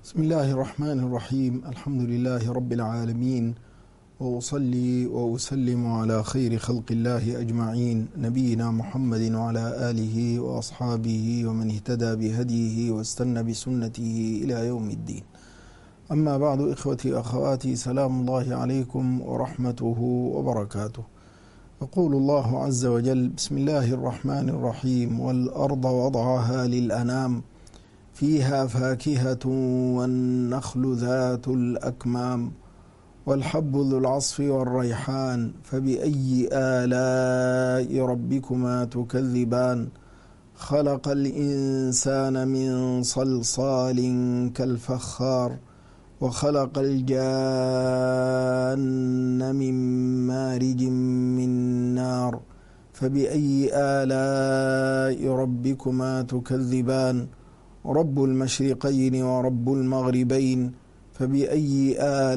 بسم الله الرحمن الرحيم. الحمد لله رب العالمين، وأصلي وأسلم على خير خلق الله أجمعين، نبينا محمد وعلى آله وأصحابه ومن اهتدى بهديه واستنى بسنته إلى يوم الدين. أما بعد، إخوتي أخواتي، سلام الله عليكم ورحمته وبركاته. يقول الله عز وجل: بسم الله الرحمن الرحيم: والأرض وضعها للأنام فيها فاكهة والنخل ذات الأكمام والحب ذو العصف والريحان فبأي آلاء ربكما تكذبان خلق الإنسان من صلصال كالفخار وخلق الجان من مارج من نار فبأي آلاء ربكما تكذبان رب المشرقين ورب المغربين فبأي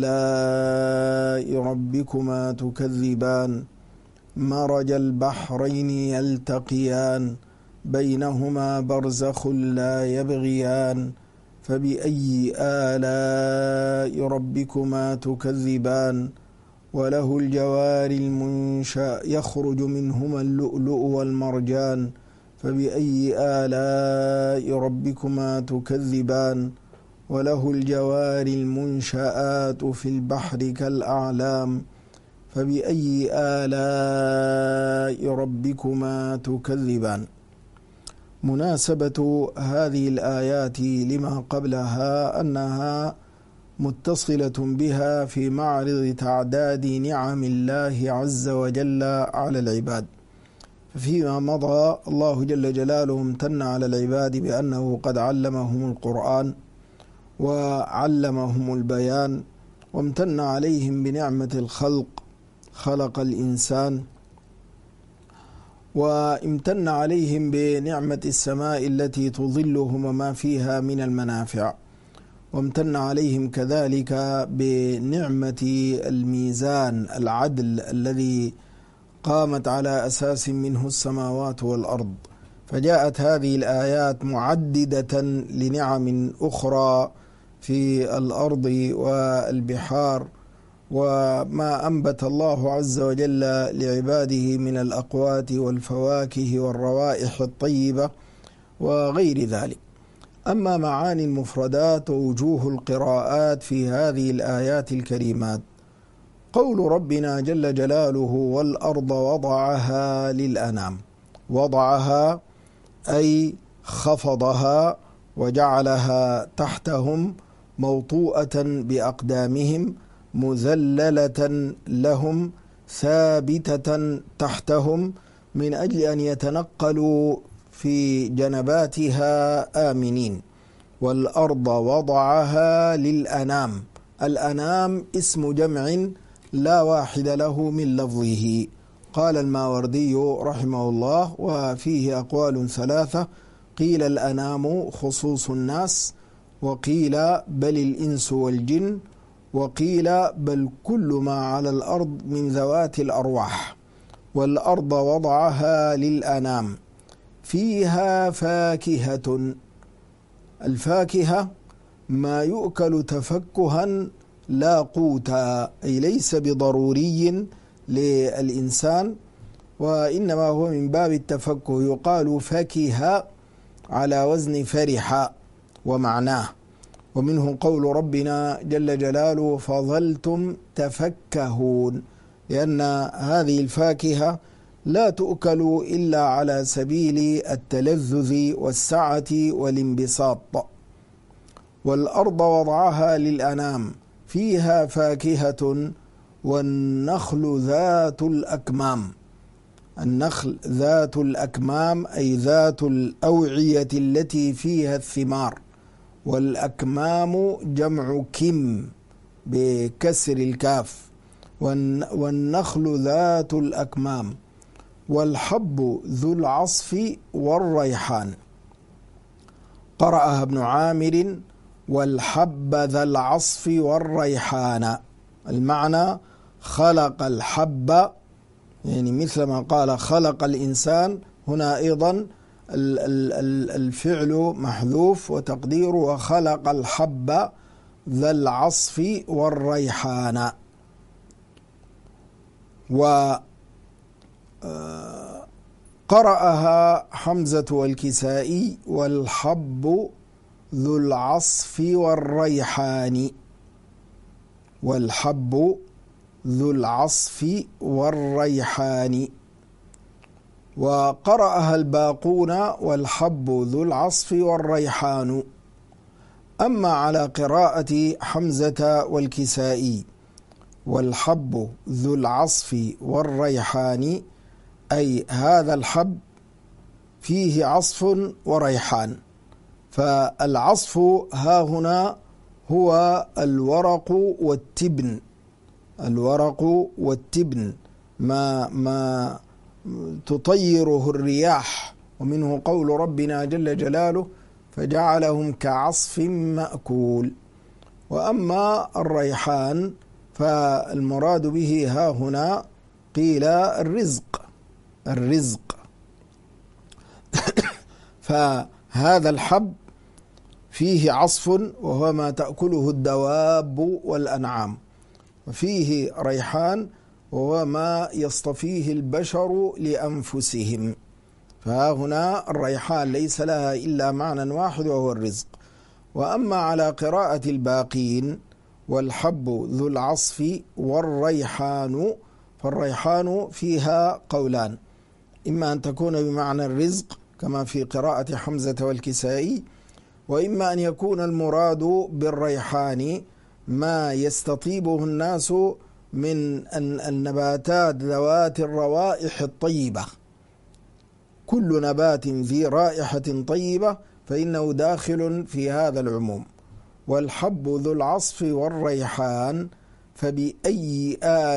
آلاء ربكما تكذبان مرج البحرين يلتقيان بينهما برزخ لا يبغيان فبأي آلاء ربكما تكذبان وله الجوار المنشآت يخرج منهما اللؤلؤ والمرجان فبأي آلاء ربكما تكذبان وله الجوار المنشآت في البحر كالأعلام فبأي آلاء ربكما تكذبان. مناسبة هذه الآيات لما قبلها أنها متصلة بها في معرض تعداد نعم الله عز وجل على العباد. فيما مضى الله جل جلاله امتن على العباد بأنه قد علمهم القرآن وعلمهم البيان، وامتن عليهم بنعمة الخلق، خلق الإنسان، وامتن عليهم بنعمة السماء التي تظلهم وما فيها من المنافع، وامتن عليهم كذلك بنعمة الميزان العدل الذي قامت على أساس منه السماوات والأرض. فجاءت هذه الآيات معددة لنعم أخرى في الأرض والبحار وما أنبت الله عز وجل لعباده من الأقوات والفواكه والروائح الطيبة وغير ذلك. أما معاني المفردات ووجوه القراءات في هذه الآيات الكريمات: قول ربنا جل جلاله: والأرض وضعها للأنام. وضعها أي خفضها وجعلها تحتهم موطوءة بأقدامهم مذللة لهم ثابتة تحتهم من أجل أن يتنقلوا في جنباتها آمنين. والأرض وضعها للأنام. الأنام اسم جمع لا واحد له من لفظه. قال الماوردي رحمه الله: وفيه أقوال ثلاثة: قيل الأنام خصوص الناس، وقيل بل الإنس والجن، وقيل بل كل ما على الأرض من ذوات الأرواح. والأرض وضعها للأنام فيها فاكهة. الفاكهة ما يؤكل تفكها لا قوتا، أي ليس بضروري للإنسان، وإنما هو من باب التفكه. يقال فكه على وزن فرح ومعناه. ومنه قول ربنا جل جلاله: فظلتم تفكهون، لأن هذه الفاكهة لا تؤكل إلا على سبيل التلذذ والسعة والانبساط. والأرض وضعها للأنام فيها فاكهة والنخل ذات الأكمام. النخل ذات الأكمام أي ذات الأوعية التي فيها الثمار، والأكمام جمع كم بكسر الكاف. والنخل ذات الأكمام والحب ذو العصف والريحان. قرأها ابن عامر: والحب ذا العصف والريحان. المعنى: خلق الحب، يعني مثل ما قال خلق الإنسان، هنا أيضا الفعل محذوف وتقديره وخلق الحب ذا العصف والريحان. وقرأها حمزة والكسائي والحب ذو العصف والريحان، والحب ذو العصف والريحان. وقرأها الباقون والحب ذو العصف والريحان. أما على قراءة حمزة والكسائي والحب ذو العصف والريحان، أي هذا الحب فيه عصف وريحان. فالعصف ها هنا هو الورق والتبن، الورق والتبن ما تطيره الرياح، ومنه قول ربنا جل جلاله فجعلهم كعصف مأكول. وأما الريحان فالمراد به ها هنا قيل الرزق فهذا الحب فيه عصف وهو ما تأكله الدواب والأنعام، وفيه ريحان وهو ما يصطفيه البشر لأنفسهم. فها هنا الريحان ليس لها إلا معنى واحد وهو الرزق. وأما على قراءة الباقين والحب ذو العصف والريحان، فالريحان فيها قولان، إما أن تكون بمعنى الرزق كما في قراءة حمزة والكسائي، وإما أن يكون المراد بالريحان ما يستطيبه الناس من النباتات ذوات الروائح الطيبة. كل نبات ذي رائحة طيبة فإنه داخل في هذا العموم. والحب ذو العصف والريحان فبأي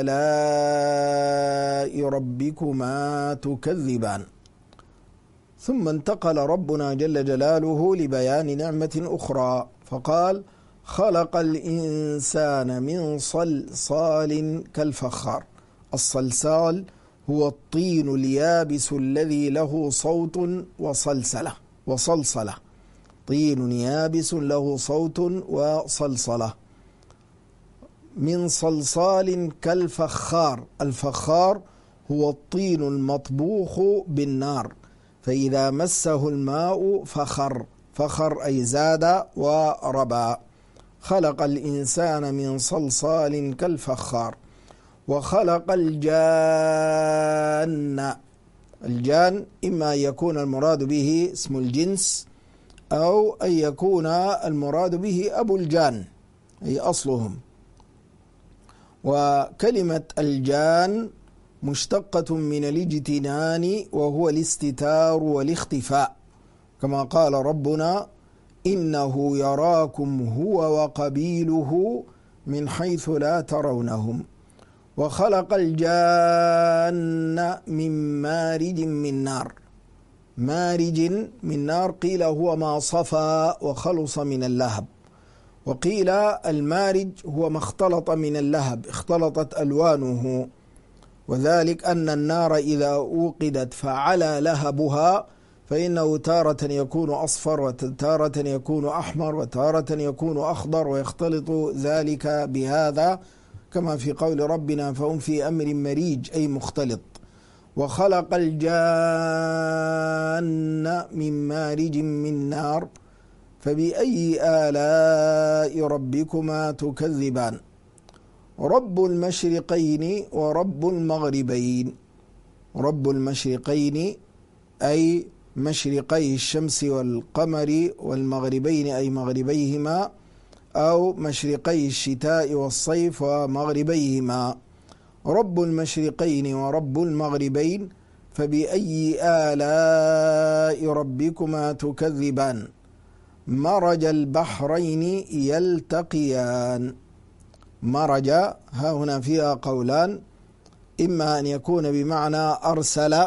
آلاء ربكما تكذبان. ثم انتقل ربنا جل جلاله لبيان نعمة أخرى فقال خلق الإنسان من صلصال كالفخار. الصلصال هو الطين اليابس الذي له صوت وصلصلة، طين يابس له صوت وصلصلة. من صلصال كالفخار. الفخار هو الطين المطبوخ بالنار، فإذا مسه الماء فخر أي زاد وربى. خلق الإنسان من صلصال كالفخار. وخلق الجان. الجان إما يكون المراد به اسم الجنس أو أن يكون المراد به أبو الجان أي أصلهم. وكلمة الجان مشتقة من الاجتنان وهو الاستتار والاختفاء، كما قال ربنا إنه يراكم هو وقبيله من حيث لا ترونهم. وخلق الجان من مارج من نار. مارج من نار قيل هو ما صفى وخلص من اللهب، وقيل المارج هو ما اختلط من اللهب، اختلطت ألوانه، وذلك أن النار إذا أوقدت فعلى لهبها فإنه تارة يكون أصفر وتارة يكون أحمر وتارة يكون أخضر، ويختلط ذلك بهذا كما في قول ربنا فهم في أمر مريج أي مختلط. وخلق الجان من مارج من نار فبأي آلاء ربكما تكذبان. رب المشرقين ورب المغربين. رب المشرقين أي مشرقي الشمس والقمر، والمغربين أي مغربيهما أو مشرقي الشتاء والصيف ومغربيهما. رب المشرقين ورب المغربين فبأي آلاء ربكما تكذبان. مرج البحرين يلتقيان. مرج ها هنا فيها قولان، إما أن يكون بمعنى أرسل،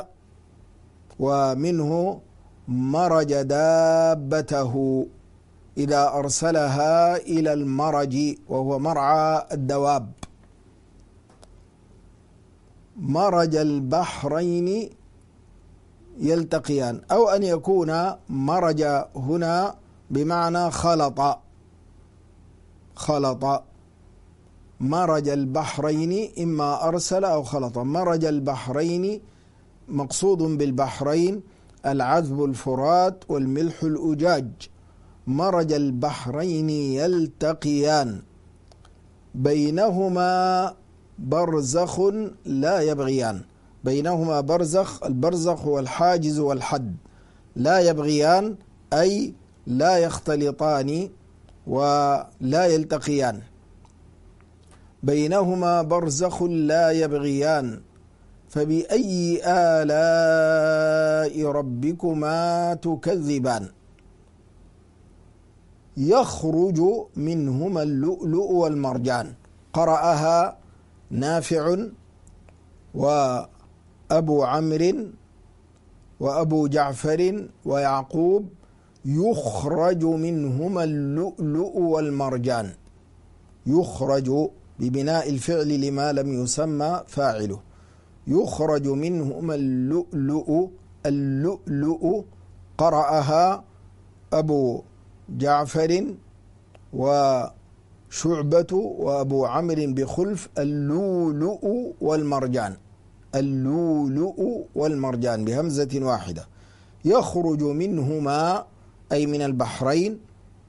ومنه مرج دابته إذا أرسلها إلى المرج وهو مرعى الدواب. مرج البحرين يلتقيان، أو أن يكون مرج هنا بمعنى خلط. مرج البحرين إما أرسل أو خلط. مرج البحرين مقصود بالبحرين العذب الفرات والملح الأجاج. مرج البحرين يلتقيان بينهما برزخ لا يبغيان. بينهما برزخ، البرزخ هو الحاجز والحد. لا يبغيان أي لا يختلطان ولا يلتقيان. بينهما برزخ لا يبغيان فبأي آلاء ربكما تكذبان. يخرج منهما اللؤلؤ والمرجان. قرأها نافع وأبو عمرو وأبو جعفر ويعقوب. يخرج منهما اللؤلؤ والمرجان. يخرج ببناء الفعل لما لم يسمى فاعله. يخرج منهما اللؤلؤ. اللؤلؤ قرأها أبو جعفر وشعبة وأبو عمرو بخلف اللؤلؤ والمرجان. اللؤلؤ والمرجان بهمزة واحدة. يخرج منهما أي من البحرين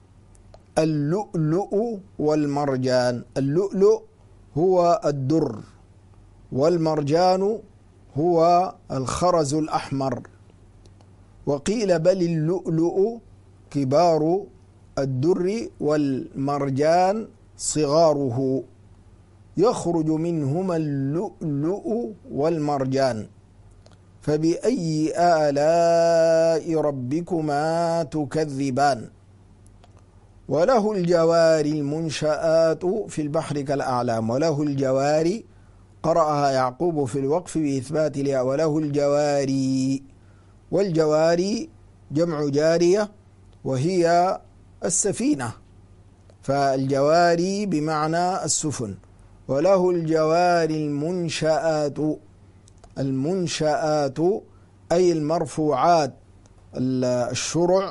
اللؤلؤ والمرجان. اللؤلؤ هو الدر، والمرجان هو الخرز الأحمر. وقيل بل اللؤلؤ كبار الدر والمرجان صغاره. يخرج منهما اللؤلؤ والمرجان فبأي آلاء ربكما تكذبان. وله الجوار المنشآت في البحر كالأعلام. وله الجوار قرأها يعقوب في الوقف بإثبات الياء. وله الجواري. والجواري جمع جارية وهي السفينة، فالجواري بمعنى السفن. وله الجوار المنشآت. المنشآت أي المرفوعات، الشرع،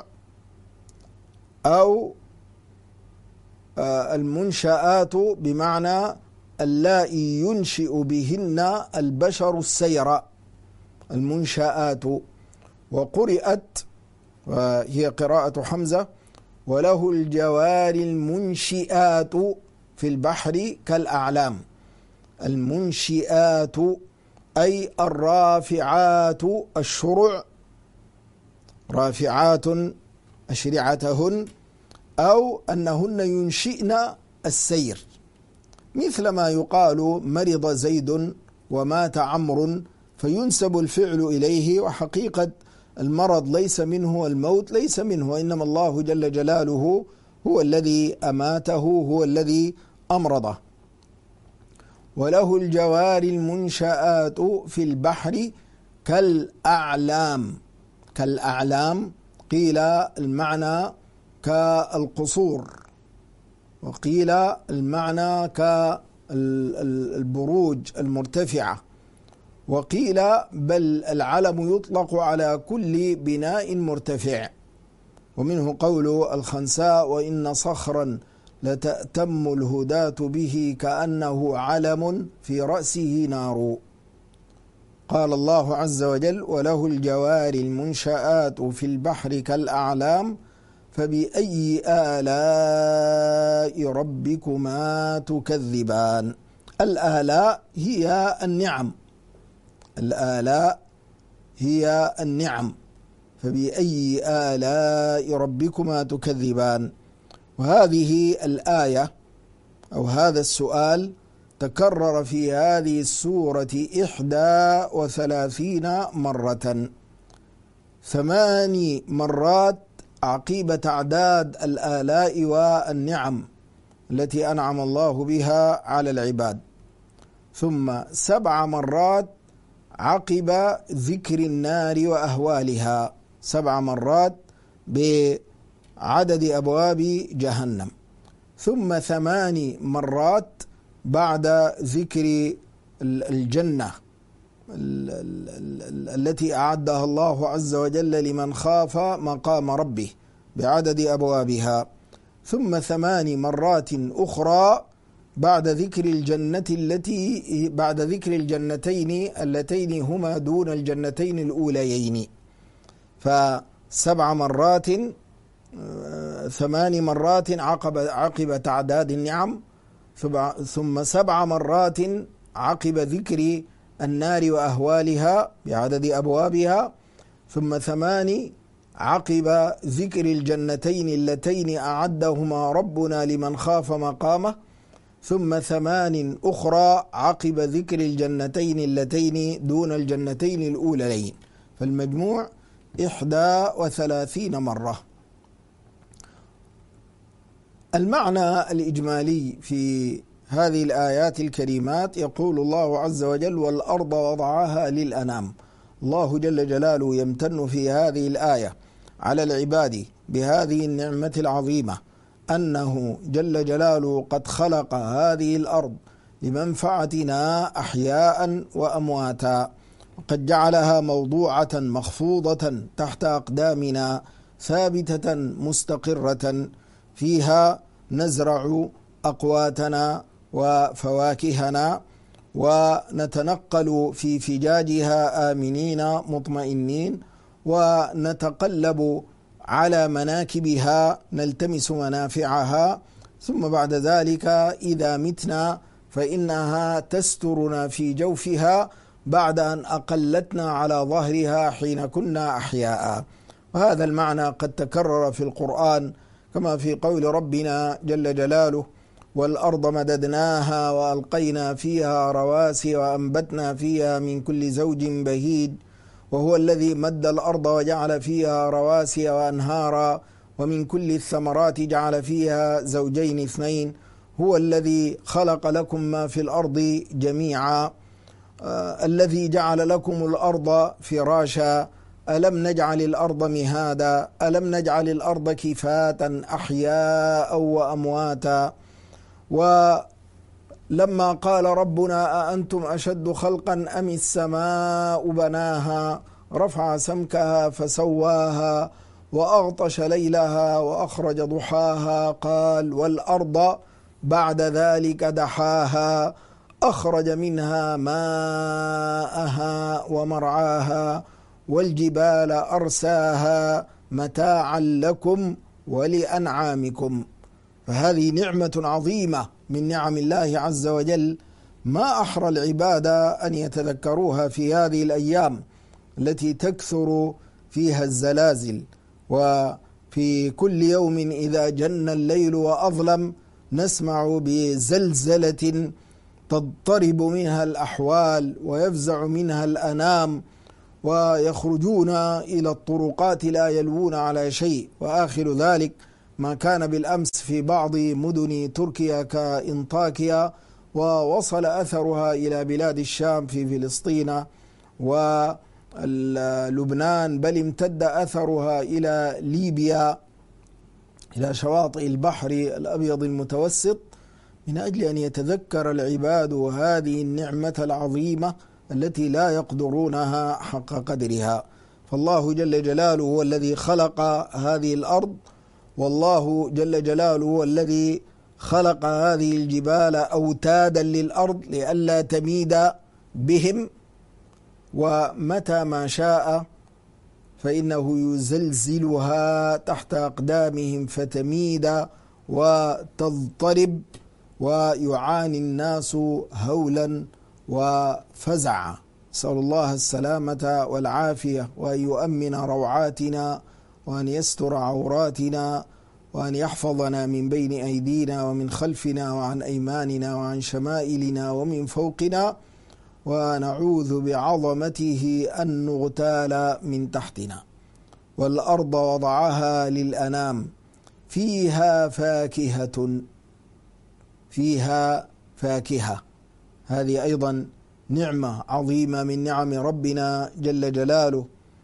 أو المنشآت بمعنى اللائي ينشئ بهن البشر السير. المنشآت. وقرئت وهي قراءة حمزة وله الجوار المنشئات في البحر كالأعلام. المنشئات أي الرافعات الشرع، رافعات أشرعتهن، أو أنهن ينشئن السير، مثل ما يقال مرض زيد ومات عمرو فينسب الفعل إليه، وحقيقة المرض ليس منه والموت ليس منه، وإنما الله جل جلاله هو الذي أماته، هو الذي أمرضه. وله الجوار المنشآت في البحر كالأعلام. كالأعلام قيل المعنى كالقصور، وقيل المعنى كالبروج المرتفعة، وقيل بل العلم يطلق على كل بناء مرتفع. ومنه قول الخنساء وإن صخرا لتأتم الهداة به كأنه علم في رأسه نار. قال الله عز وجل وله الجوار المنشآت في البحر كالأعلام فبأي آلاء ربكما تكذبان. الآلاء هي النعم. الآلاء هي النعم. فبأي آلاء ربكما تكذبان. وهذه الآية أو هذا السؤال تكرر في هذه السورة 31 مرة، 8 مرات عقيبة تعداد الآلاء والنعم التي أنعم الله بها على العباد، ثم 7 مرات عقب ذكر النار وأهوالها، 7 مرات بعدد أبواب جهنم، ثم 8 مرات بعد ذكر الجنة التي أعدها الله عز وجل لمن خاف مقام ربه بعدد أبوابها، ثم 8 مرات أخرى بعد ذكر الجنتين اللتين هما دون الجنتين الأوليين، ف7 مرات 8 مرات عقب تعداد النعم، ثم 7 مرات عقب ذكر النار وأهوالها بعدد أبوابها، ثم 8 عقب ذكر الجنتين اللتين أعدهما ربنا لمن خاف مقامه، ثم 8 أخرى عقب ذكر الجنتين اللتين دون الجنتين الأولين، فالمجموع 31 مرة. المعنى الإجمالي في هذه الآيات الكريمات، يقول الله عز وجل: والأرض وضعها للأنام. الله جل جلاله يمتن في هذه الآية على العباد بهذه النعمة العظيمة، أنه جل جلاله قد خلق هذه الأرض لمنفعتنا أحياء وأمواتا، وقد جعلها موضوعة مخفوضة تحت أقدامنا ثابتة مستقرة، فيها نزرع أقواتنا وفواكهنا، ونتنقل في فجاجها آمنين مطمئنين، ونتقلب على مناكبها نلتمس منافعها، ثم بعد ذلك إذا متنا فإنها تسترنا في جوفها بعد أن أقلتنا على ظهرها حين كنا أحياء. وهذا المعنى قد تكرر في القرآن، كما في قول ربنا جل جلاله: والأرض مددناها وألقينا فيها رواسي وأنبتنا فيها من كل زوج بهيج، وهو الذي مد الأرض وجعل فيها رواسي وأنهارا ومن كل الثمرات جعل فيها زوجين اثنين، هو الذي خلق لكم ما في الأرض جميعا، الذي جعل لكم الأرض فراشا، ألم نجعل الأرض مهادا، ألم نجعل الأرض كفاة أحياء وأمواتا. ولما قال ربنا: أأنتم أشد خلقا أم السماء بناها رفع سمكها فسواها وأغطش ليلها وأخرج ضحاها، قال: والأرض بعد ذلك دحاها أخرج منها ماءها ومرعاها والجبال أرساها متاعا لكم ولأنعامكم. فهذه نعمة عظيمة من نعم الله عز وجل، ما أحرى العباد أن يتذكروها في هذه الأيام التي تكثر فيها الزلازل، وفي كل يوم إذا جن الليل وأظلم نسمع بزلزلة تضطرب منها الأحوال ويفزع منها الأنام، ويخرجون إلى الطرقات لا يلوون على شيء. وآخر ذلك ما كان بالأمس في بعض مدن تركيا كإنطاكيا، ووصل أثرها إلى بلاد الشام في فلسطين ولبنان، بل امتد أثرها إلى ليبيا، إلى شواطئ البحر الأبيض المتوسط، من أجل أن يتذكر العباد هذه النعمة العظيمة التي لا يقدرونها حق قدرها. فالله جل جلاله هو الذي خلق هذه الأرض، والله جل جلاله هو الذي خلق هذه الجبال أوتادا للأرض لئلا تميد بهم، ومتى ما شاء فإنه يزلزلها تحت أقدامهم فتميد وتضطرب، ويعاني الناس هولا وفزعا. نسأل الله السلامة والعافية، وأن يؤمن روعاتنا، وأن يستر عوراتنا، وأن يحفظنا من بين أيدينا ومن خلفنا وعن أيماننا وعن شمائلنا ومن فوقنا، ونعوذ بعظمته أن نغتال من تحتنا. والأرض وضعها للأنام فيها فاكهة. هذه أيضا نعمة عظيمة من نعم ربنا جل جلاله،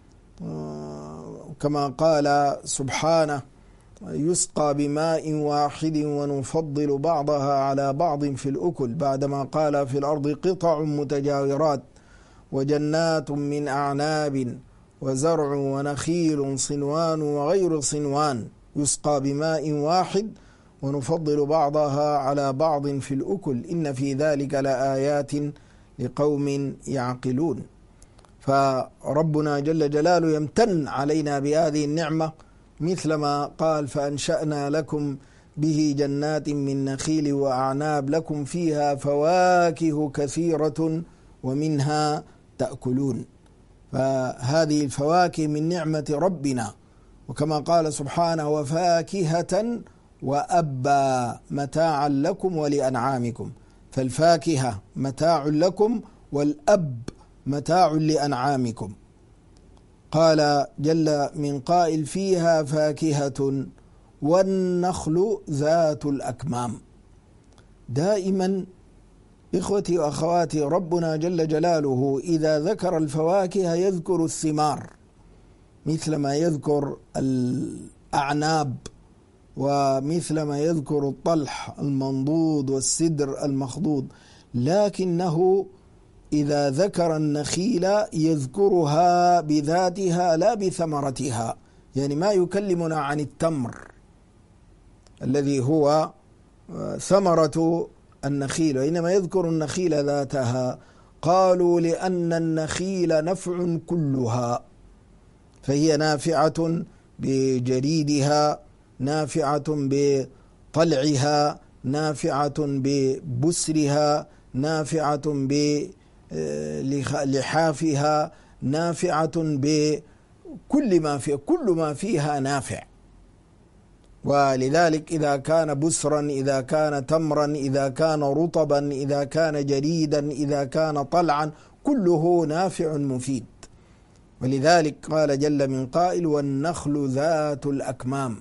كما قال سبحانه: يسقى بماء واحد ونفضل بعضها على بعض في الأكل، بعدما قال: في الأرض قطع متجاورات وجنات من أعناب وزرع ونخيل صنوان وغير صنوان يسقى بماء واحد ونفضل بعضها على بعض في الأكل إن في ذلك لآيات لقوم يعقلون. فربنا جل جلاله يمتن علينا بهذه النعمة مثلما قال فأنشأنا لكم به جنات من نخيل وأعناب لكم فيها فواكه كثيرة ومنها تأكلون. فهذه الفواكه من نعمة ربنا، وكما قال سبحانه وفاكهة وأبا متاعا لكم ولأنعامكم، فالفاكهة متاع لكم والأب متاع لأنعامكم. قال جل من قائل فيها فاكهة والنخل ذات الأكمام. دائما إخوتي وأخواتي ربنا جل جلاله إذا ذكر الفواكه يذكر الثمار مثلما يذكر الأعناب ومثلما يذكر الطلح المنضود والسدر المخضود، لكنه إذا ذكر النخيل يذكرها بذاتها لا بثمرتها، يعني ما يكلمنا عن التمر الذي هو ثمرة النخيل، وإنما يذكر النخيل ذاتها. قالوا لأن النخيل نفع كلها، فهي نافعة بجريدها، نافعة بطلعها، نافعة ببسرها، نافعة بلحافها، نافعة بكل ما فيها نافع. ولذلك إذا كان بسرا، إذا كان تمرا، إذا كان رطبا، إذا كان جريدا، إذا كان طلعا، كله نافع مفيد. ولذلك قال جل من قائل والنخل ذات الأكمام.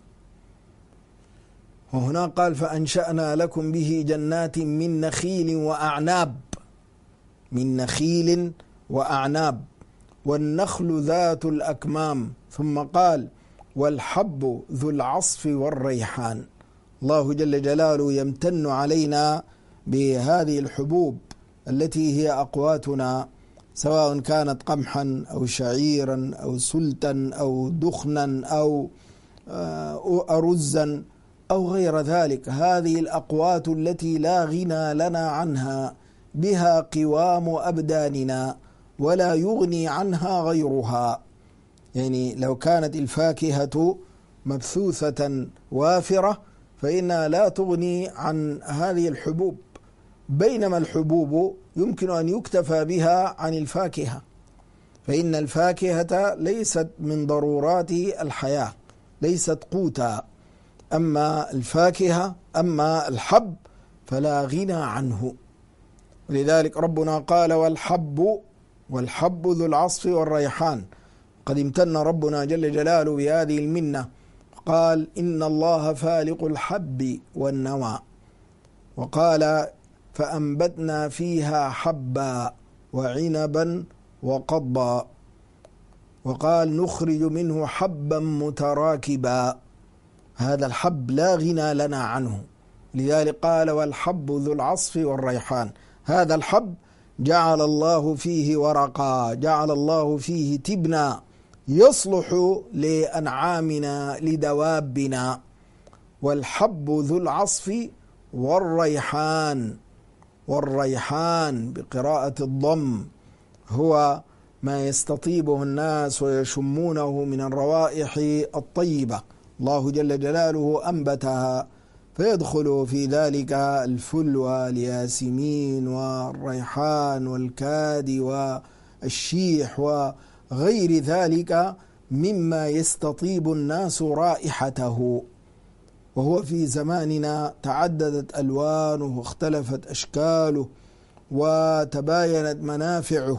وهنا قال فأنشأنا لكم به جنات من نخيل وأعناب، من نخيل وأعناب، والنخل ذات الأكمام. ثم قال والحب ذو العصف والريحان. الله جل جلاله يمتن علينا بهذه الحبوب التي هي أقواتنا، سواء كانت قمحا أو شعيرا أو سلتا أو دخنا أو أرزا أو غير ذلك. هذه الأقوات التي لا غنى لنا عنها، بها قوام أبداننا ولا يغني عنها غيرها. يعني لو كانت الفاكهة مبثوثة وافرة فإنها لا تغني عن هذه الحبوب، بينما الحبوب يمكن أن يكتفى بها عن الفاكهة، فإن الفاكهة ليست من ضرورات الحياة، ليست قوتا. أما الفاكهة، أما الحب فلا غنى عنه. ولذلك ربنا قال والحب ذو العصف والريحان. قد امتن ربنا جل جلاله بهذه المنة، قال إن الله فالق الحب والنوى، وقال فأنبتنا فيها حبا وعنبا وقضبا، وقال نخرج منه حبا متراكبا. هذا الحب لا غنى لنا عنه، لذلك قال والحب ذو العصف والريحان. هذا الحب جعل الله فيه ورقا، جعل الله فيه تبنا يصلح لأنعامنا لدوابنا. والحب ذو العصف والريحان بقراءة الضم هو ما يستطيبه الناس ويشمونه من الروائح الطيبة، الله جل جلاله أنبتها، فيدخل في ذلك الفل والياسمين والريحان والكادي والشيح وغير ذلك مما يستطيب الناس رائحته. وهو في زماننا تعددت ألوانه واختلفت أشكاله وتباينت منافعه،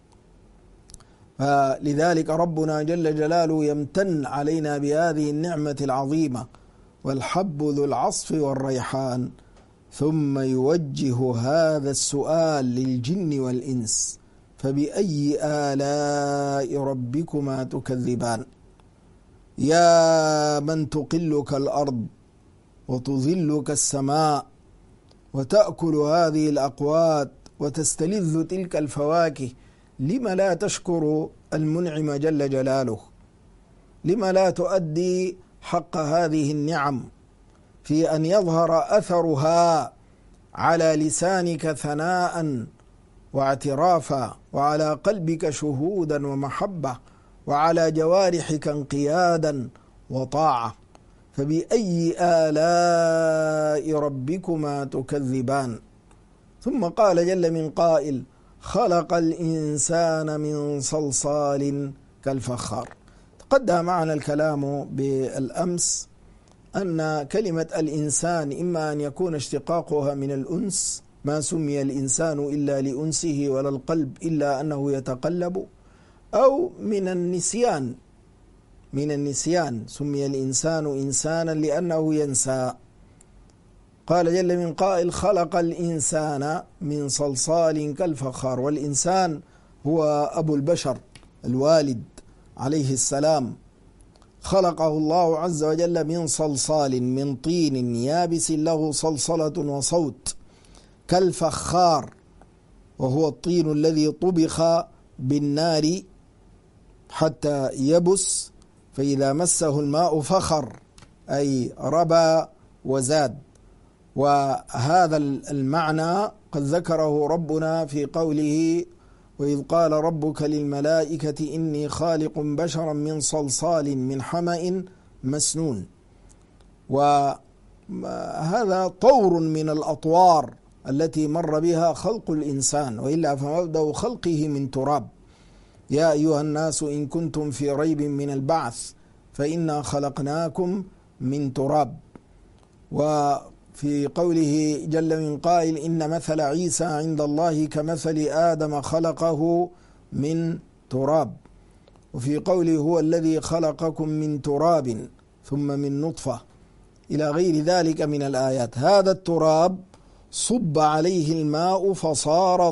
فلذلك ربنا جل جلاله يمتن علينا بهذه النعمة العظيمة، والحب ذو العصف والريحان. ثم يوجه هذا السؤال للجن والإنس: فبأي آلاء ربكما تكذبان؟ يا من تقلك الأرض وتظلك السماء وتأكل هذه الأقوات وتستلذ تلك الفواكه لم لا تشكر المنعم جل جلاله؟ لم لا تؤدي حق هذه النعم في أن يظهر أثرها على لسانك ثناء واعترافا، وعلى قلبك شهودا ومحبة، وعلى جوارحك انقيادا وطاعة؟ فبأي آلاء ربكما تكذبان؟ ثم قال جل من قائل: خلق الإنسان من صلصال كالفخار. تقدم معنا الكلام بالأمس أن كلمة الإنسان إما أن يكون اشتقاقها من الأنس، ما سمي الإنسان إلا لأنسه ولا القلب إلا أنه يتقلب، أو من النسيان، سمي الإنسان إنسانا لأنه ينسى. قال جل من قائل: خلق الإنسان من صلصال كالفخار. والإنسان هو أبو البشر، الوالد عليه السلام، خلقه الله عز وجل من صلصال، من طين يابس له صلصلة وصوت، كالفخار، وهو الطين الذي طبخ بالنار حتى يبس، فإذا مسه الماء فخر، أي ربى وزاد. وهذا المعنى قد ذكره ربنا في قوله: وإذ قال ربك للملائكة إني خالق بشرا من صلصال من حمأ مسنون. وهذا طور من الأطوار التي مر بها خلق الإنسان، وإلا فمبدأ خلقه من تراب. يا أيها الناس إن كنتم في ريب من البعث فإنا خلقناكم من تراب. وفي قوله جل من قائل: إن مثل عيسى عند الله كمثل آدم خلقه من تراب. وفي قوله: هو الذي خلقكم من تراب ثم من نطفة، إلى غير ذلك من الآيات. هذا التراب صب عليه الماء فصار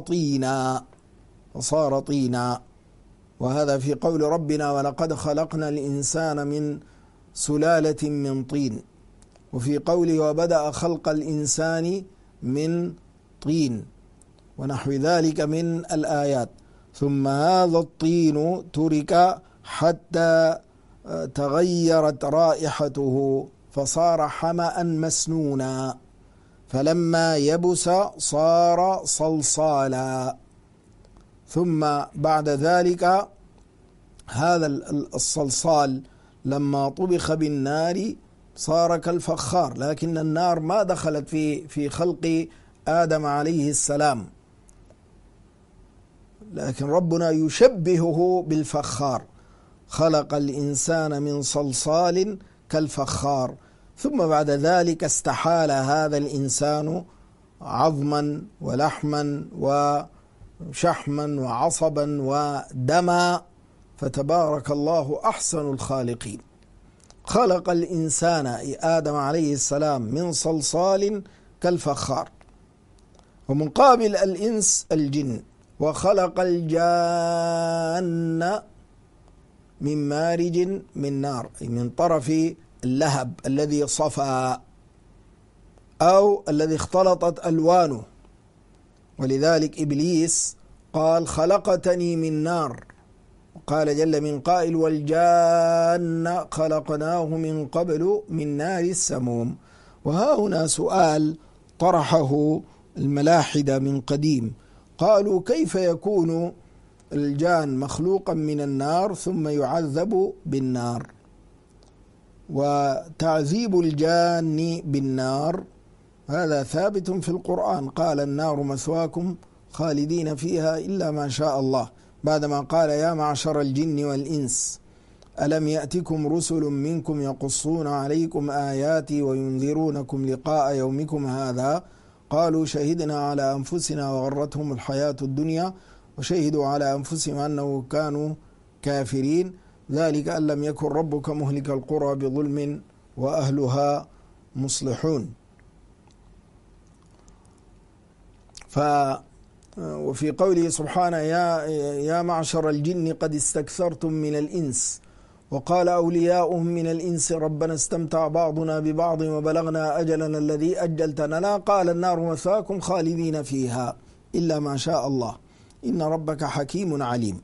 طينا، وهذا في قول ربنا: ولقد خلقنا الإنسان من سلالة من طين. وفي قوله: وبدأ خلق الإنسان من طين، ونحو ذلك من الآيات. ثم هذا الطين ترك حتى تغيرت رائحته فصار حمأ مسنونا، فلما يبس صار صلصالا. ثم بعد ذلك هذا الصلصال لما طبخ بالنار صار كالفخار، لكن النار ما دخلت في خلق آدم عليه السلام، لكن ربنا يشبهه بالفخار: خلق الإنسان من صلصال كالفخار. ثم بعد ذلك استحال هذا الإنسان عظما ولحما وشحما وعصبا ودما، فتبارك الله أحسن الخالقين. خلق الإنسان آدم عليه السلام من صلصال كالفخار. ومقابل الإنس الجن: وخلق الجان من مارج من نار، أي من طرف اللهب الذي صفى أو الذي اختلطت ألوانه. ولذلك إبليس قال: خلقتني من نار. قال جل من قائل: والجان خلقناه من قبل من نار السموم. وها هنا سؤال طرحه الملاحدة من قديم، قالوا: كيف يكون الجان مخلوقا من النار ثم يعذب بالنار؟ وتعذيب الجان بالنار هذا ثابت في القرآن. قال: النار مثواكم خالدين فيها إلا ما شاء الله، بعدما قال: يا معشر الجن والإنس ألم يأتكم رسل منكم يقصون عليكم آياتي وينذرونكم لقاء يومكم هذا قالوا شهدنا على أنفسنا وغرتهم الحياة الدنيا وشهدوا على أنفسهم أنه كانوا كافرين، ذلك أن لم يكن ربك مهلك القرى بظلم وأهلها مصلحون. وفي قوله سبحانه: يا معشر الجن قد استكثرتم من الإنس. وقال أولياؤهم من الإنس: ربنا استمتع بعضنا ببعض وبلغنا أجلنا الذي أجلت لنا قال: النار مثواكم خالدين فيها إلا ما شاء الله. إن ربك حكيم عليم.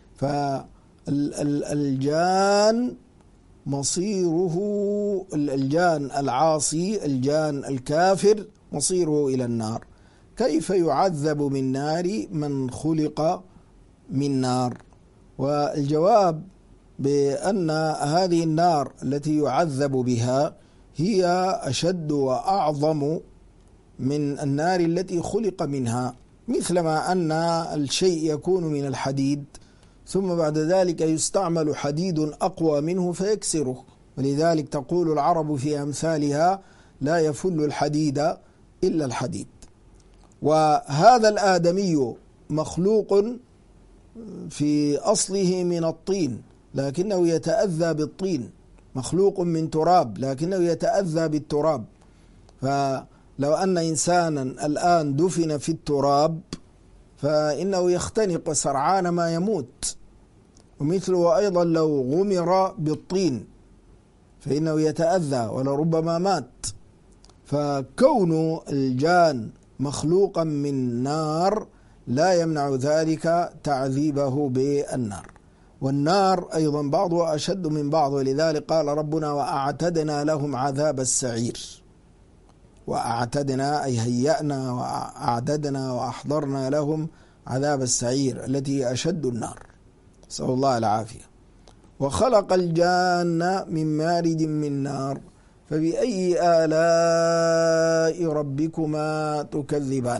فالجان مصيره، الجان العاصي، الجان الكافر مصيره إلى النار. كيف يعذب من نار من خلق من نار؟ والجواب بأن هذه النار التي يعذب بها هي أشد وأعظم من النار التي خلق منها، مثلما أن الشيء يكون من الحديد ثم بعد ذلك يستعمل حديد أقوى منه فيكسره، ولذلك تقول العرب في أمثالها: لا يفل الحديد إلا الحديد. وهذا الآدمي مخلوق في أصله من الطين لكنه يتأذى بالطين، مخلوق من تراب لكنه يتأذى بالتراب. فلو أن إنسانا الآن دفن في التراب فإنه يختنق سرعان ما يموت، ومثله أيضا لو غمر بالطين فإنه يتأذى ولربما مات. فكون الجان مخلوقا من نار لا يمنع ذلك تعذيبه بالنار. والنار أيضا بعضها أشد من بعض، ولذلك قال ربنا: وأعتدنا لهم عذاب السعير. وأعتدنا أي هيأنا وأعددنا وأحضرنا لهم عذاب السعير التي أشد النار، نسأل الله العافية. وخلق الجان من مارج من نار فبأي آلاء ربكما تكذبان.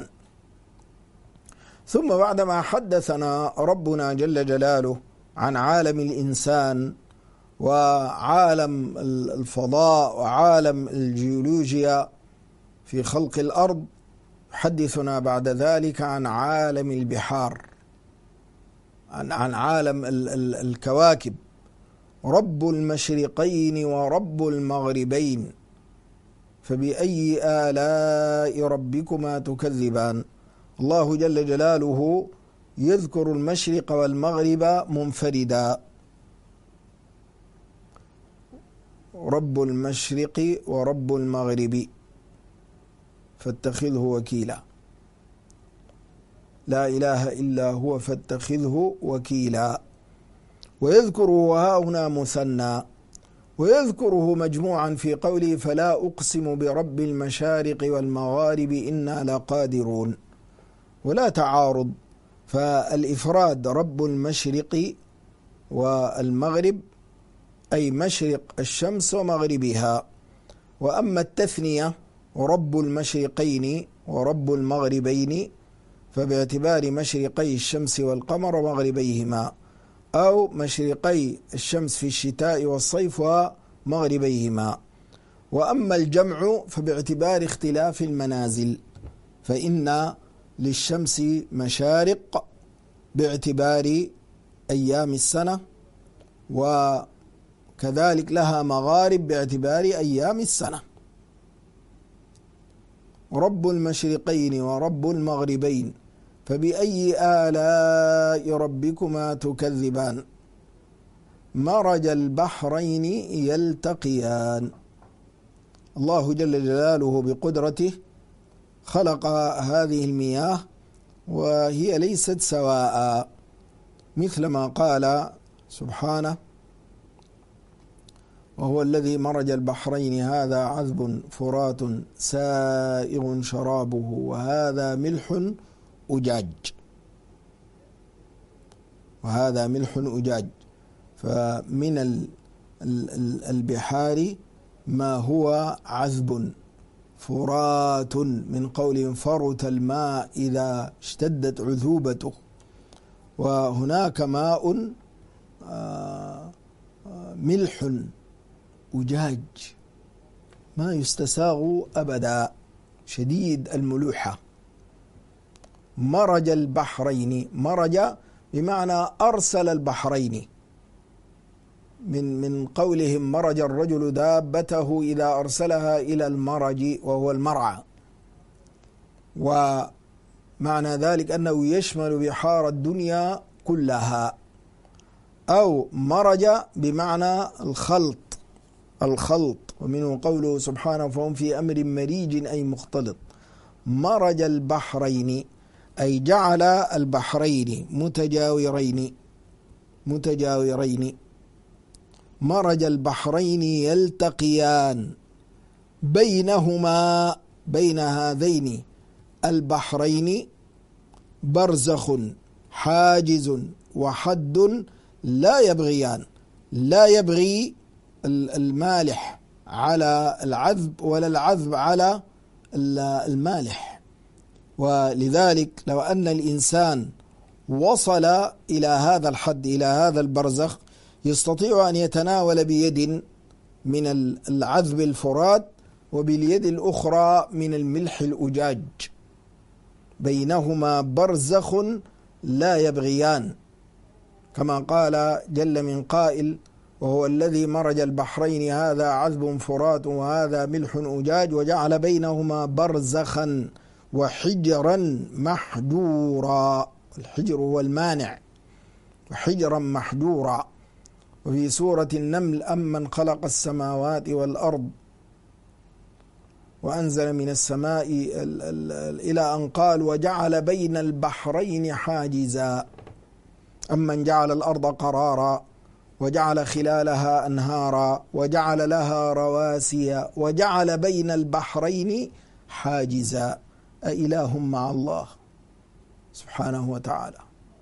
ثم بعدما حدثنا ربنا جل جلاله عن عالم الإنسان وعالم الفضاء وعالم الجيولوجيا في خلق الأرض، حدثنا بعد ذلك عن عالم البحار، عن عالم الكواكب: رب المشرقين ورب المغربين فبأي آلاء ربكما تكذبان. الله جل جلاله يذكر المشرق والمغرب منفردا: رب المشرق ورب المغرب فاتخذه وكيلا، لا إله إلا هو فاتخذه وكيلا. ويذكره هاهنا مثنى، ويذكره مجموعا في قوله: فلا أقسم برب المشارق والمغارب إنا لقادرون، ولا تعارض. فالإفراد رب المشرق والمغرب أي مشرق الشمس ومغربها، وأما التثنية رب المشرقين ورب المغربين فباعتبار مشرقي الشمس والقمر ومغربيهما، أو مشرقي الشمس في الشتاء والصيف ومغربيهما. وأما الجمع فباعتبار اختلاف المنازل، فإن للشمس مشارق باعتبار أيام السنة، وكذلك لها مغارب باعتبار أيام السنة. رب المشرقين ورب المغربين فبأي آلاء ربكما تكذبان مرج البحرين يلتقيان. الله جل جلاله بقدرته خلق هذه المياه وهي ليست سواء، مثلما قال سبحانه: وهو الذي مرج البحرين هذا عذب فرات سائغ شرابه وهذا ملح أجاج. وهذا ملح أجاج. فمن البحار ما هو عذب فرات، من قول فرت الماء إذا اشتدت عذوبته. وهناك ماء ملح أجاج ما يستساغ أبدا، شديد الملوحة. مرج البحرين، مرج بمعنى أرسل البحرين، من قولهم مرج الرجل دابته إذا أرسلها إلى المرج وهو المرعى. ومعنى ذلك أنه يشمل بحار الدنيا كلها. أو مرج بمعنى الخلط، ومنه قوله سبحانه: فهم في أمر مريج أي مختلط. مرج البحرين أي جعل البحرين متجاورين مرج البحرين يلتقيان بينهما بين هذين البحرين برزخ حاجز وحد لا يبغيان، لا يبغي المالح على العذب ولا العذب على المالح. ولذلك لو أن الإنسان وصل إلى هذا الحد، إلى هذا البرزخ، يستطيع أن يتناول بيد من العذب الفرات وباليد الأخرى من الملح الأجاج، بينهما برزخ لا يبغيان، كما قال جل من قائل: وهو الذي مرج البحرين هذا عذب فرات وهذا ملح أجاج وجعل بينهما برزخا وحجرا محجورا. الحجر هو المانع، وحجرا محجورا. وفي سورة النمل: أمن خلق السماوات والأرض وأنزل من السماء إلى أن قال: وجعل بين البحرين حاجزا. أمن جعل الأرض قرارا وجعل خلالها أنهارا وجعل لها رواسي وجعل بين البحرين حاجزا أإله مع الله سبحانه وتعالى.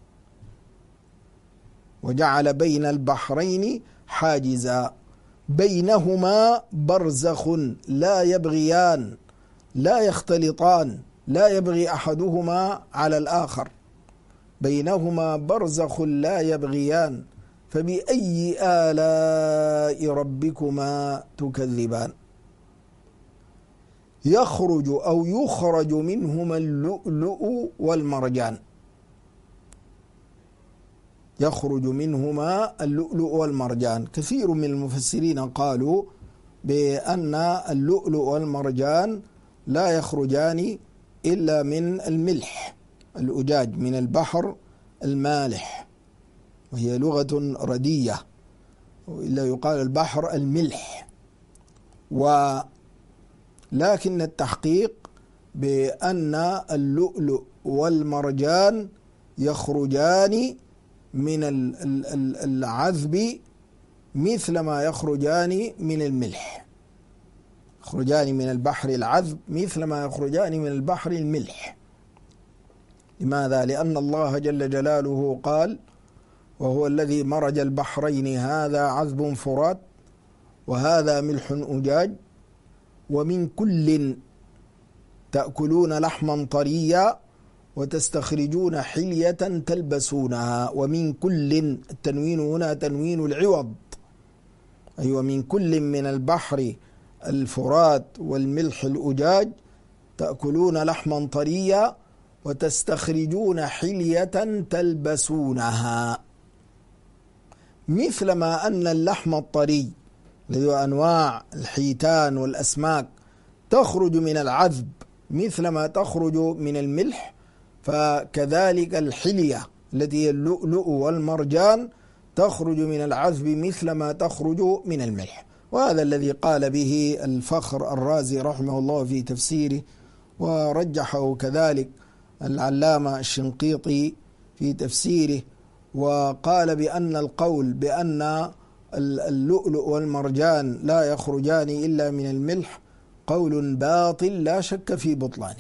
وجعل بين البحرين حاجزا بينهما برزخ لا يبغيان، لا يختلطان، لا يبغي أحدهما على الآخر، بينهما برزخ لا يبغيان، فبأي آلاء ربكما تكذبان. يخرج أو يخرج منهما اللؤلؤ والمرجان. يخرج منهما اللؤلؤ والمرجان. كثير من المفسرين قالوا بأن اللؤلؤ والمرجان لا يخرجان إلا من الملح الأجاج، من البحر المالح، وهي لغة ردية، وإلا يقال البحر الملح. ولكن التحقيق بأن اللؤلؤ والمرجان يخرجان من العذب مثل ما يخرجان من الملح، يخرجان من البحر العذب مثل ما يخرجان من البحر الملح. لماذا؟ لأن الله جل جلاله قال: وهو الذي مرج البحرين هذا عذب فرات وهذا ملح أجاج ومن كل تأكلون لحما طريا وتستخرجون حلية تلبسونها. ومن كل، التنوين هنا تنوين العوض، أي ومن كل من البحر الفرات والملح الأجاج تأكلون لحما طريا وتستخرجون حلية تلبسونها. مثل ما أن اللحم الطري الذي هو أنواع الحيتان والأسماك تخرج من العذب مثل ما تخرج من الملح، فكذلك الحلية التي هي اللؤلؤ والمرجان تخرج من العذب مثل ما تخرج من الملح. وهذا الذي قال به الفخر الرازي رحمه الله في تفسيره، ورجحه كذلك العلامة الشنقيطي في تفسيره، وقال بأن القول بأن اللؤلؤ والمرجان لا يخرجان إلا من الملح قول باطل لا شك في بطلانه.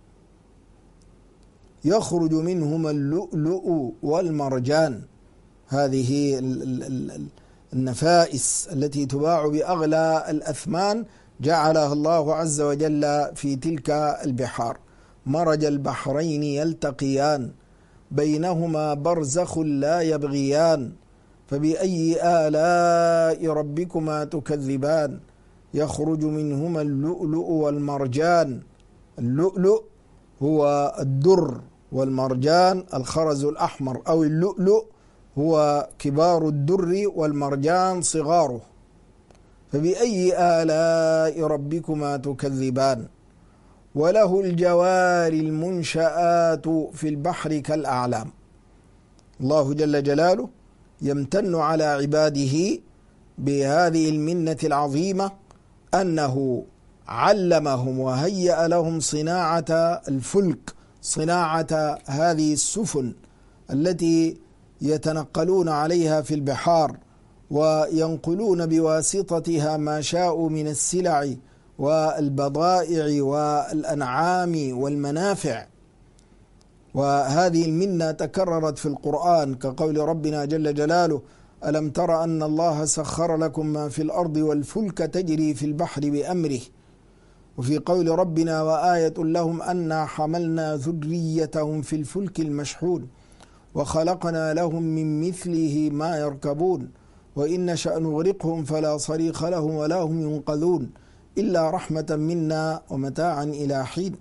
يخرج منهما اللؤلؤ والمرجان، هذه النفائس التي تباع بأغلى الأثمان جعلها الله عز وجل في تلك البحار. مرج البحرين يلتقيان بينهما برزخ لا يبغيان فبأي آلاء ربكما تكذبان. يخرج منهما اللؤلؤ والمرجان. اللؤلؤ هو الدر، والمرجان الخرز الأحمر، أو اللؤلؤ هو كبار الدر والمرجان صغاره. فبأي آلاء ربكما تكذبان. وله الجوار المنشآت في البحر كالأعلام. الله جل جلاله يمتن على عباده بهذه المنة العظيمة أنه علمهم وهيأ لهم صناعة الفلك صناعة هذه السفن التي يتنقلون عليها في البحار وينقلون بواسطتها ما شاءوا من السلع والبضائع والأنعام والمنافع. وهذه المنة تكررت في القرآن كقول ربنا جل جلاله: ألم تر أن الله سخر لكم ما في الأرض والفلك تجري في البحر بأمره. وفي قول ربنا: وآية لهم أنا حملنا ذريتهم في الفلك المشحون وخلقنا لهم من مثله ما يركبون وإن نشأ نغرقهم فلا صريخ لهم ولا هم ينقذون إلا رحمة منا ومتاعا إلى حين.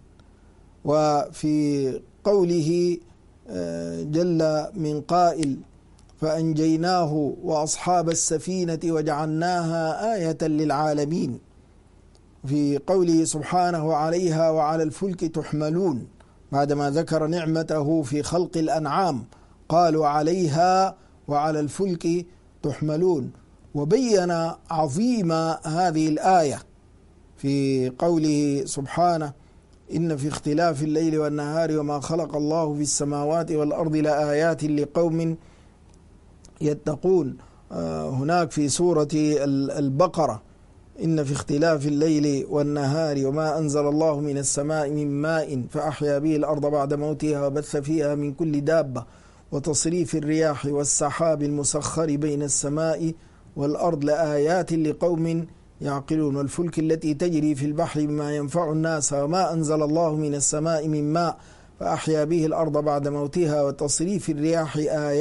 وفي قوله جل من قائل: فأنجيناه وأصحاب السفينة وجعلناها آية للعالمين. في قوله سبحانه: عليها وعلى الفلك تحملون، بعدما ذكر نعمته في خلق الأنعام قالوا عليها وعلى الفلك تحملون. وبين عظيم هذه الآية في قوله سبحانه: إن في اختلاف الليل والنهار وما خلق الله في السماوات والأرض لآيات لقوم يتقون. هناك في سورة البقرة: إن في اختلاف الليل والنهار وما أنزل الله من السماء من ماء فأحيا به الأرض بعد موتها وبث فيها من كل دابة وتصريف الرياح والسحاب المسخر بين السماء والأرض لآيات لقوم يعقلون. والفلك التي تجري في البحر بما ينفع الناس وما أنزل الله من السماء من ماء فأحيا به الأرض بعد موتها وتصريف الرياح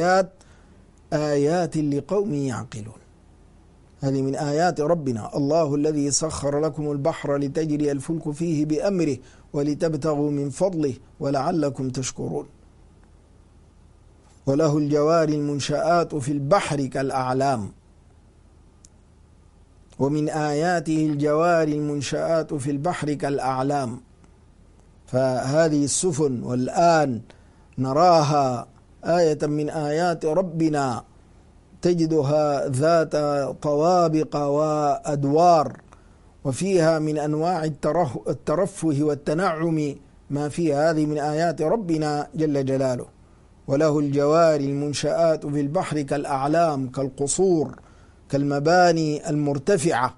آيات لقوم يعقلون. هذه من آيات ربنا: الله الذي سخر لكم البحر لتجري الفلك فيه بأمره ولتبتغوا من فضله ولعلكم تشكرون. وله الجوار المنشآت في البحر كالأعلام. ومن آياته الجوار المنشآت في البحر كالأعلام. فهذه السفن والآن نراها آية من آيات ربنا، تجدها ذات طوابق وأدوار، وفيها من أنواع الترفه والتنعم ما فيها. هذه من آيات ربنا جل جلاله. وله الجوار المنشآت في البحر كالأعلام، كالقصور، كالمباني المرتفعة.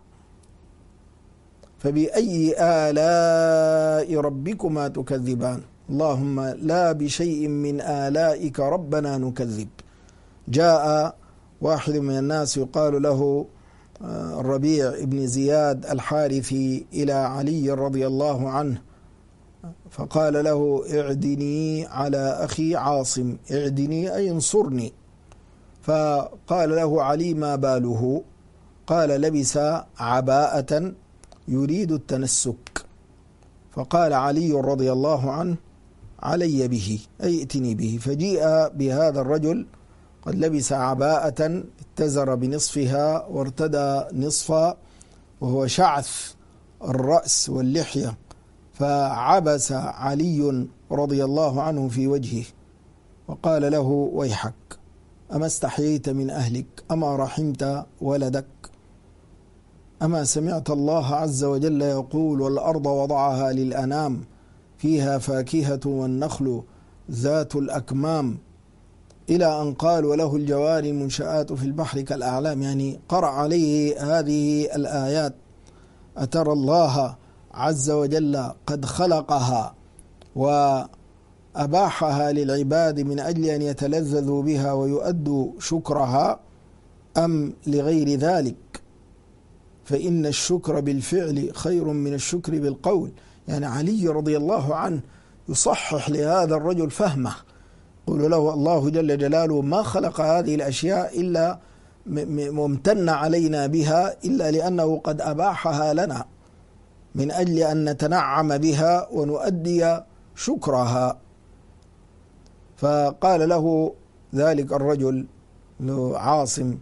فبأي آلاء ربكما تكذبان؟ اللهم لا بشيء من آلائك ربنا نكذب. جاء واحد من الناس يقال له الربيع بن زياد الحارثي إلى علي رضي الله عنه، فقال له: اعدني على أخي عاصم. اعدني أي انصرني. فقال له علي: ما باله؟ قال: لبس عباءة يريد التنسك. فقال علي رضي الله عنه: علي به، أي ائتني به. فجيء بهذا الرجل قد لبس عباءة اتزر بنصفها وارتدى نصفا، وهو شعث الرأس واللحية. فعبس علي رضي الله عنه في وجهه وقال له: ويحك، أما استحييت من أهلك؟ أما رحمت ولدك؟ أما سمعت الله عز وجل يقول: والأرض وضعها للأنام فيها فاكهة والنخل ذات الأكمام، إلى أن قال: وله الجوار المنشآت في البحر كالأعلام. يعني قرأ عليه هذه الآيات. أترى الله عز وجل قد خلقها وأباحها للعباد من أجل أن يتلذذوا بها ويؤدوا شكرها، أم لغير ذلك؟ فإن الشكر بالفعل خير من الشكر بالقول. يعني علي رضي الله عنه يصحح لهذا الرجل فهمه، يقول له: الله جل جلاله ما خلق هذه الأشياء إلا ممتن علينا بها إلا لأنه قد أباحها لنا من أجل أن نتنعم بها ونؤدي شكرها. فقال له ذلك الرجل عاصم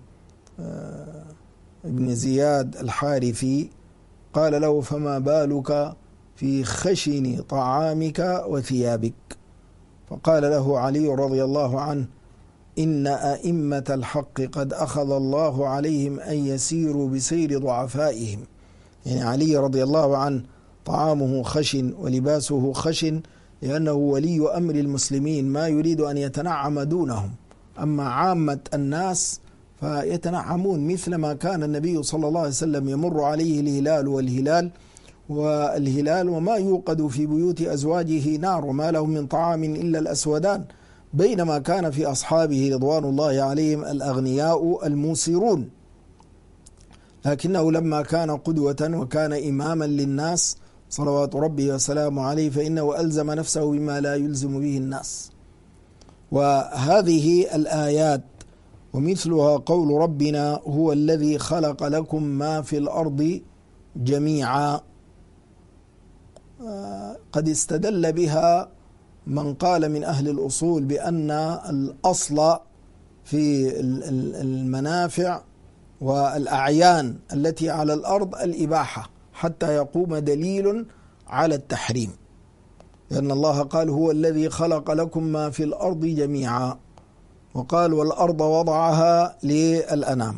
ابن زياد الحارثي، قال له: فما بالك في خشن طعامك وثيابك؟ فقال له علي رضي الله عنه: إن أئمة الحق قد أخذ الله عليهم أن يسيروا بسير ضعفائهم. يعني علي رضي الله عنه طعامه خشن ولباسه خشن لأنه ولي أمر المسلمين ما يريد أن يتنعم دونهم، أما عامة الناس فيتنعمون مثل ما كان النبي صلى الله عليه وسلم يمر عليه الهلال والهلال وما يوقد في بيوت أزواجه نار وما لهم من طعام إلا الأسودان، بينما كان في أصحابه رضوان الله عليهم الأغنياء الموسرون، لكنه لما كان قدوة وكان إماما للناس صلوات ربه وسلامه عليه فإنه ألزم نفسه بما لا يلزم به الناس. وهذه الآيات ومثلها قول ربنا هو الذي خلق لكم ما في الأرض جميعا، قد استدل بها من قال من أهل الأصول بأن الأصل في المنافع والأعيان التي على الأرض الإباحة حتى يقوم دليل على التحريم، لأن الله قال هو الذي خلق لكم ما في الأرض جميعا، وقال والأرض وضعها للأنام.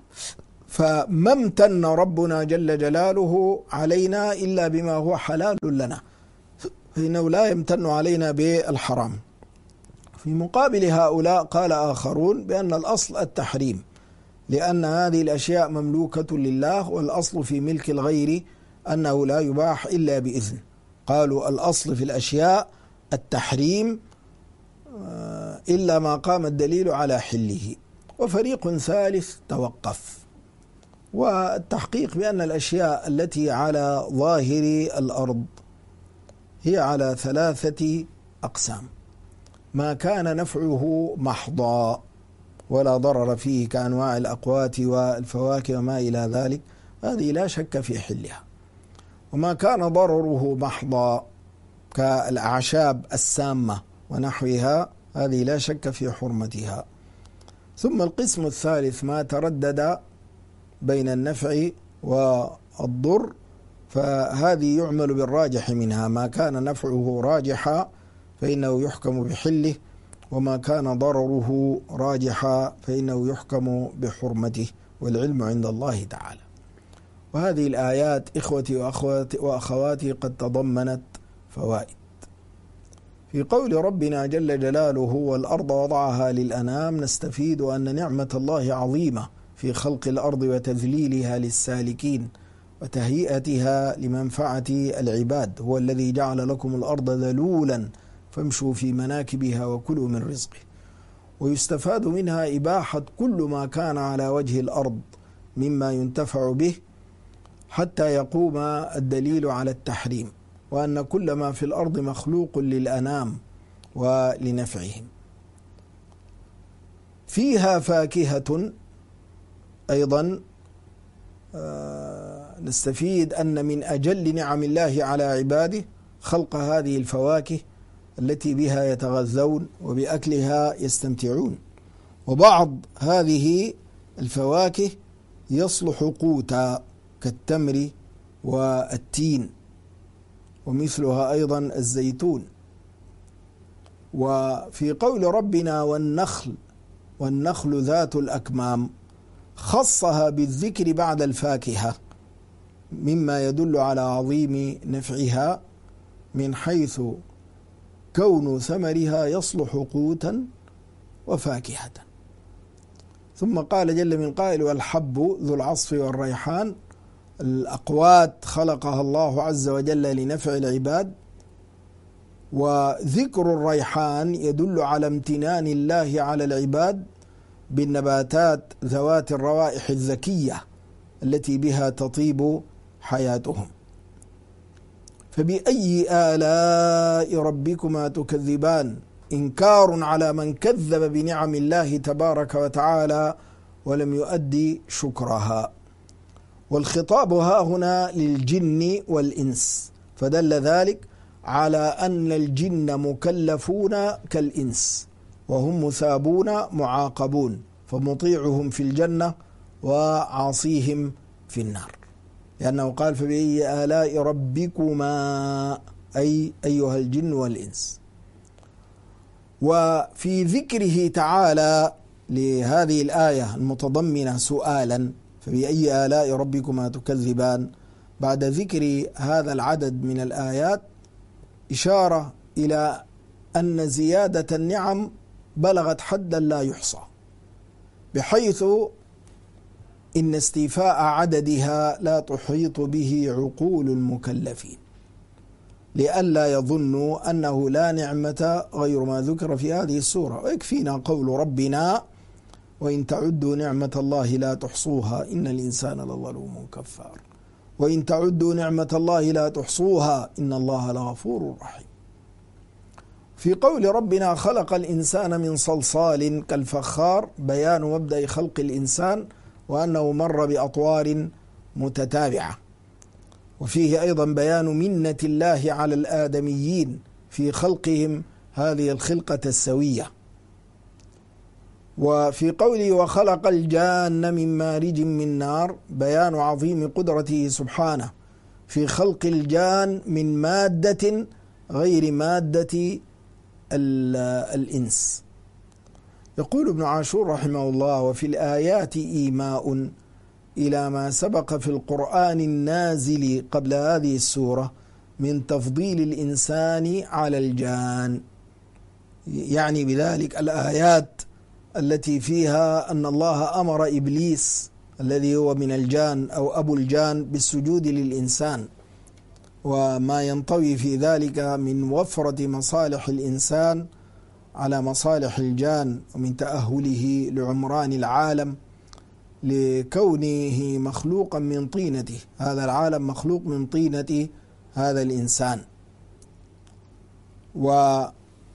فما امتن ربنا جل جلاله علينا إلا بما هو حلال لنا، فإنه لا يمتن علينا بالحرام. في مقابل هؤلاء قال آخرون بأن الأصل التحريم، لأن هذه الأشياء مملوكة لله، والأصل في ملك الغير أنه لا يباح إلا بإذن. قالوا الأصل في الأشياء التحريم إلا ما قام الدليل على حله. وفريق ثالث توقف، والتحقيق بأن الأشياء التي على ظاهر الأرض هي على 3 أقسام: ما كان نفعه محضا ولا ضرر فيه كأنواع الأقوات والفواكه وما إلى ذلك، هذه لا شك في حلها. وما كان ضرره محضا كالأعشاب السامة ونحوها، هذه لا شك في حرمتها. ثم القسم الثالث ما تردد بين النفع والضر، فهذه يعمل بالراجح منها، ما كان نفعه راجحا فإنه يحكم بحله، وما كان ضرره راجحا فإنه يحكم بحرمته، والعلم عند الله تعالى. وهذه الآيات إخوتي وأخواتي قد تضمنت فوائد. في قول ربنا جل جلاله والأرض وضعها للأنام نستفيد أن نعمة الله عظيمة في خلق الأرض وتذليلها للسالكين وتهيئتها لمنفعة العباد. هو الذي جعل لكم الأرض ذلولا فامشوا في مناكبها وكلوا من رزقه. ويستفاد منها إباحة كل ما كان على وجه الأرض مما ينتفع به حتى يقوم الدليل على التحريم، وأن كل ما في الأرض مخلوق للأنام ولنفعهم. فيها فاكهة أيضا، نستفيد أن من أجل نعم الله على عباده خلق هذه الفواكه التي بها يتغذون وبأكلها يستمتعون. وبعض هذه الفواكه يصلح قوتا كالتمر والتين، ومثلها أيضا الزيتون. وفي قول ربنا والنخل ذات الأكمام خصها بالذكر بعد الفاكهة، مما يدل على عظيم نفعها من حيث كون ثمرها يصلح قوتا وفاكهة. ثم قال جل من قائل والحب ذو العصف والريحان، الأقوات خلقها الله عز وجل لنفع العباد. وذكر الريحان يدل على امتنان الله على العباد بالنباتات ذوات الروائح الزكية التي بها تطيب حياتهم. فبأي آلاء ربكما تكذبان، إنكار على من كذب بنعم الله تبارك وتعالى ولم يؤدي شكرها. والخطاب ها هنا للجن والإنس، فدل ذلك على أن الجن مكلفون كالإنس، وهم مثابون معاقبون، فمطيعهم في الجنة وعاصيهم في النار، لأنه قال فبأي آلاء ربكما أي أيها الجن والإنس. وفي ذكره تعالى لهذه الآية المتضمنة سؤالا فبأي آلاء ربكما تكذبان، بعد ذكر هذا العدد من الآيات إشارة إلى أن زيادة النعم بلغت حدا لا يحصى، بحيث إن استيفاء عددها لا تحيط به عقول المكلفين، لئلا يظنوا أنه لا نعمة غير ما ذكر في هذه السورة. ويكفينا قول ربنا: وإن تعدوا نعمة الله لا تحصوها إن الإنسان لظلوم كفار. وإن تعدوا نعمة الله لا تحصوها إن الله لغفور رحيم. في قول ربنا: خلق الإنسان من صلصال كالفخار، بيان مبدأ خلق الإنسان وأنه مر بأطوار متتابعة. وفيه أيضا بيان منة الله على الآدميين في خلقهم هذه الخلقة السوية. وفي قوله: وخلق الجان من مارج من نار، بيان عظيم قدرته سبحانه في خلق الجان من مادة غير مادة الإنس. يقول ابن عاشور رحمه الله: وفي الآيات إيماء إلى ما سبق في القرآن النازل قبل هذه السورة من تفضيل الإنسان على الجان، يعني بذلك الآيات التي فيها أن الله أمر إبليس الذي هو من الجان أو أبو الجان بالسجود للإنسان، وما ينطوي في ذلك من وفرة مصالح الإنسان على مصالح الجان، ومن تأهله لعمران العالم لكونه مخلوقا من طينته. هذا العالم مخلوق من طينة هذا الإنسان. وفي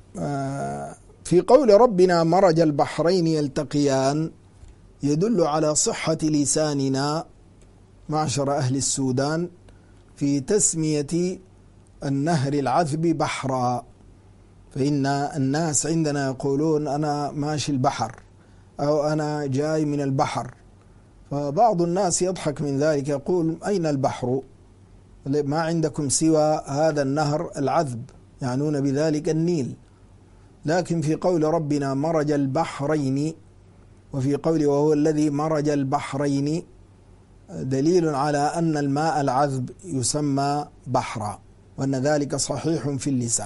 قول ربنا: مرج البحرين يلتقيان، يدل على صحة لساننا معشر أهل السودان في تسمية النهر العذب بحرا، فإن الناس عندنا يقولون أنا ماشي البحر أو أنا جاي من البحر، فبعض الناس يضحك من ذلك يقول: أين البحر؟ ما عندكم سوى هذا النهر العذب، يعنون بذلك النيل. لكن في قول ربنا: مرج البحرين، وفي قوله: وهو الذي مرج البحرين، دليل على أن الماء العذب يسمى بحرا، وأن ذلك صحيح في اللسان.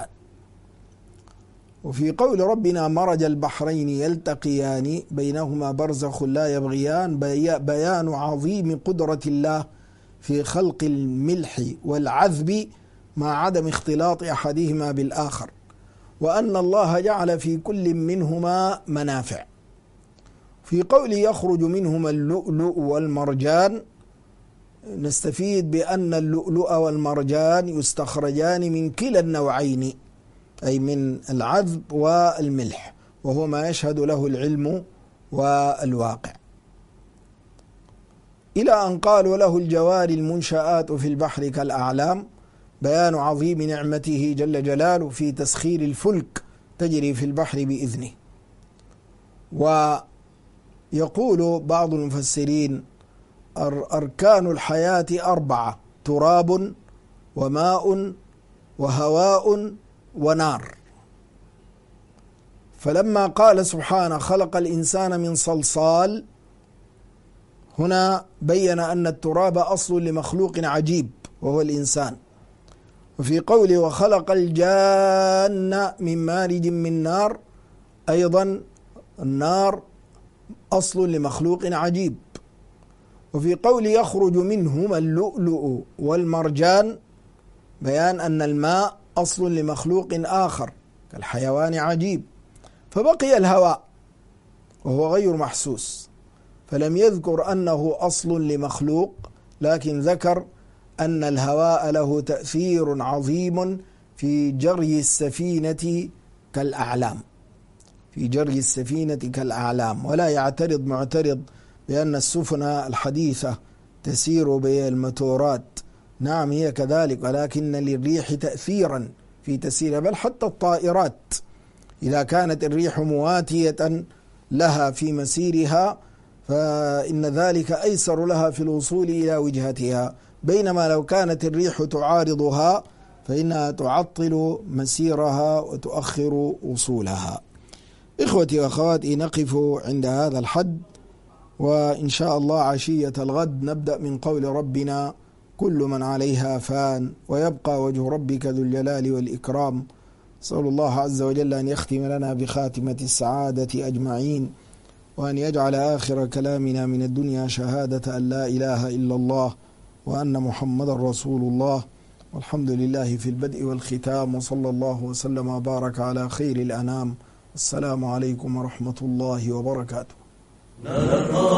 وفي قول ربنا: مرج البحرين يلتقيان بينهما برزخ لا يبغيان، بيان عظيم قدرة الله في خلق الملح والعذب مع عدم اختلاط أحدهما بالآخر، وأن الله جعل في كل منهما منافع. في قول يخرج منهما اللؤلؤ والمرجان، نستفيد بأن اللؤلؤ والمرجان يستخرجان من كلا النوعين، أي من العذب والملح، وهو ما يشهد له العلم والواقع. إلى أن قالوا: له الجوار المنشآت في البحر كالأعلام، بيان عظيم نعمته جل جلاله في تسخير الفلك تجري في البحر بإذنه. ويقول بعض المفسرين: أركان الحياة 4: تراب وماء وهواء ونار. فلما قال سبحانه: خلق الإنسان من صلصال، هنا بين أن التراب أصل لمخلوق عجيب وهو الإنسان. وفي قوله: وخلق الجان من مارج من نار، أيضا النار أصل لمخلوق عجيب. وفي قوله: يخرج منهما اللؤلؤ والمرجان، بيان أن الماء أصل لمخلوق آخر كالحيوان عجيب. فبقي الهواء وهو غير محسوس، فلم يذكر أنه أصل لمخلوق، لكن ذكر أن الهواء له تأثير عظيم في جري السفينة كالأعلام، في جري السفينة كالأعلام. ولا يعترض معترض بأن السفن الحديثة تسير بالموتورات، نعم هي كذلك، ولكن للريح تأثيرا في تسير، بل حتى الطائرات إذا كانت الريح مواتية لها في مسيرها فإن ذلك أيسر لها في الوصول إلى وجهتها، بينما لو كانت الريح تعارضها فإنها تعطل مسيرها وتؤخر وصولها. إخوتي وأخواتي، نقف عند هذا الحد، وإن شاء الله عشية الغد نبدأ من قول ربنا: كل من عليها فان ويبقى وجه ربك ذو الجلال والإكرام. أسأل الله عز وجل أن يختم لنا بخاتمة السعادة أجمعين، وأن يجعل آخر كلامنا من الدنيا شهادة أن لا إله إلا الله وأن محمد رسول الله. والحمد لله في البدء والختام، وصلى الله وسلم وبارك على خير الأنام. السلام عليكم ورحمة الله وبركاته.